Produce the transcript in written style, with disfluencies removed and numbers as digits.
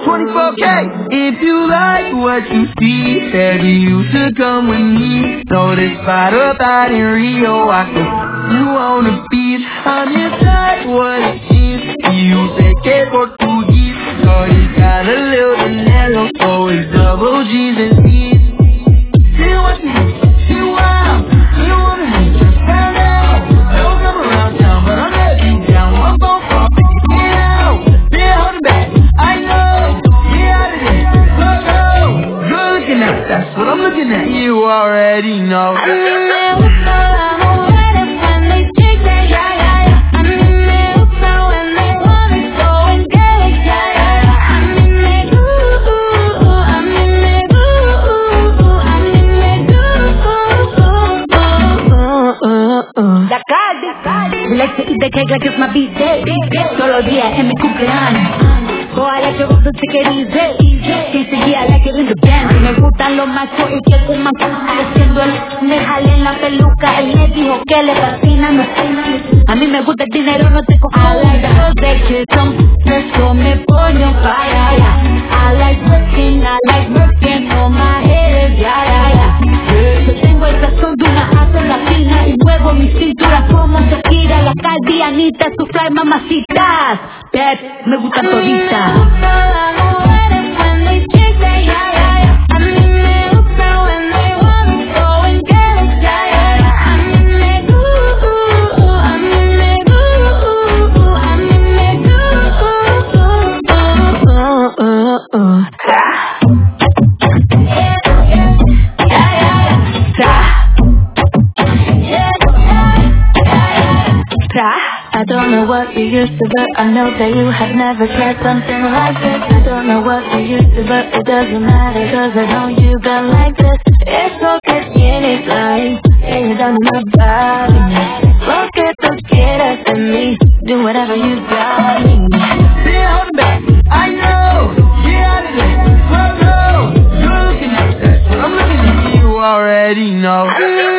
24K. If you like what you see, baby, you should come with me. Know this spot up out in Rio, I can you on the beach. I'm inside what it is. You say que Portuguese. Shorty got a little dinero, so it's double G's and C's. She wants me, she wild. She wanna me just found out. Don't come around town, but I'll let you down. I'm gon' fall, get out. Yeah, hold it back, I know. Get out of there, let's go. Good looking at, that's what I'm looking at. You already know. Like to eat the cake like it's my birthday. Todos los días en mi cumpleaños. Oh, I like it with the ticket easy. 15 días, I like it in the band. Me gustan los machos y que fuman haciendo el me jale en la peluca. Él me dijo que le fascina, no sé. A mí me gusta el dinero, no te cojo. I like the kids, eso me pone on fire. I like working on my head, yeah. Yo tengo el sazón de una asa latina y muevo mi cintura como Shakira. La calvianita, su fly mamacitas. Bad, me gustan toditas. I don't know what you used to, but I know that you have never tried something like this. I don't know what you used to, but it doesn't matter, cause I know you got like this. It's okay, anytime, lay it down in my body. Lo que tú quieras de mí, do whatever you got me. Yeah, hold it back, I know. Get out of there, let's go. You're looking at that, I'm looking at you already know.